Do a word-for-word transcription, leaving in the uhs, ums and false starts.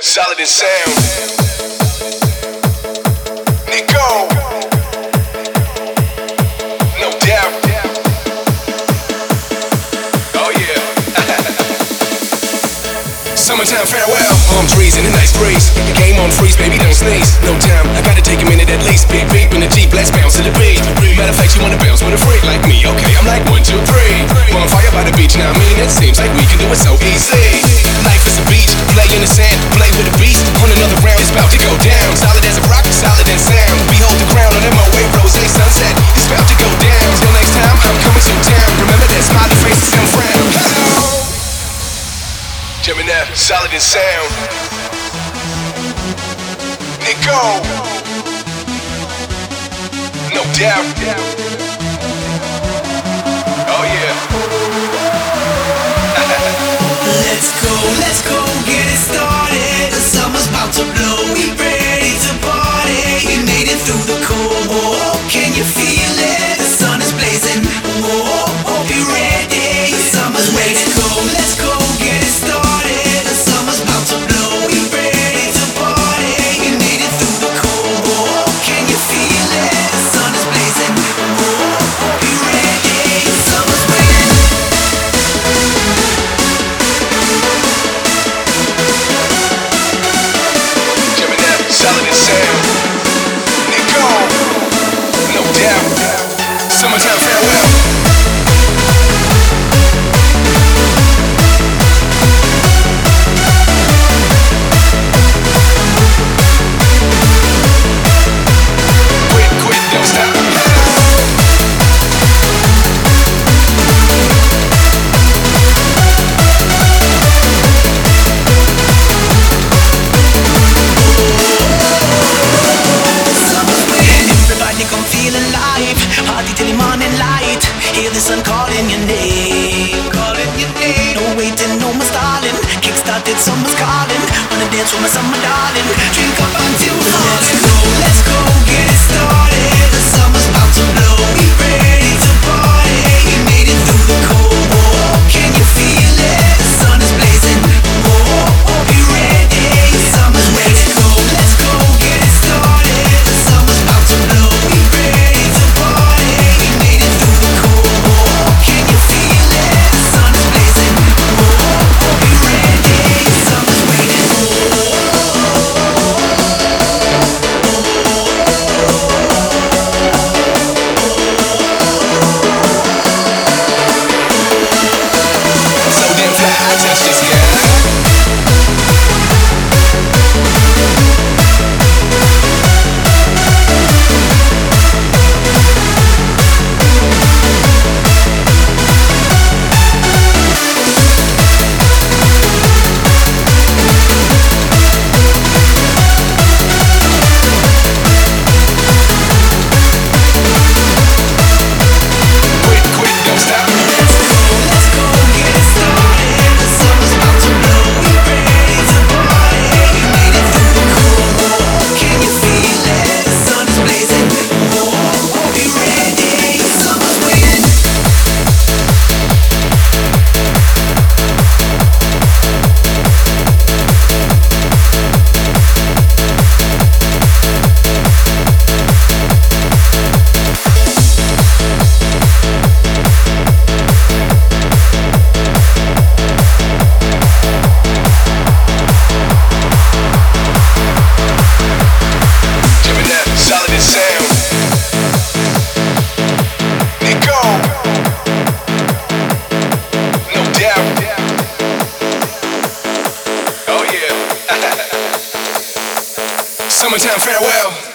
solid in sound. Nico, no doubt. Oh yeah. Summertime farewell. Palm trees in a nice breeze. Game on freeze, baby, don't sneeze. No time, I gotta take a minute at least. Beep beep in the Jeep, let's bounce to the beat. Matter of fact, you wanna bounce with a freak like me? Okay, I'm like one, two, three. Bonfire by the beach, now I mean it seems like we can do it so easy. Life is a beach, play in the sand, play with a beast. On another round, it's about to go down. Solid as a rock, solid in sound. Behold the crown on M O A Rose sunset. It's about to go down. Till next time, I'm coming to town. Remember that smiley faces don't frown. Hello, Gemini, solid in sound. Nico, no doubt. Oh yeah. Let's go, let's go, get it started. The summer's about to blow, we ready to party. We made it through the cold, oh, can you feel it? The sun is blazing, oh, oh, be ready. The summer's waiting. Let's go, let's go, get it started. The summer's about to blow, we ready to party. We made it through the cold, oh, can you feel it? The sun is blazing, oh, oh, be ready. The summer's waiting. Solid in sound. Nico, no doubt. Summertime farewell. Quit, quit, don't stop. Come feel alive, party till the morning light. Hear the sun calling your name, calling your name. No waiting, no more stalling. Kickstarted, summer's calling. Wanna dance with my summer darling. Drink up until morning. Let's go, let's go, get it started. The summer's about to blow. We ready to party. We made it through the cold war. Can you feel it? The sun is blazing. Oh, oh, be ready. The summer's waiting. Let's go, let's go, get it started. The summer's about to blow. Summertime farewell.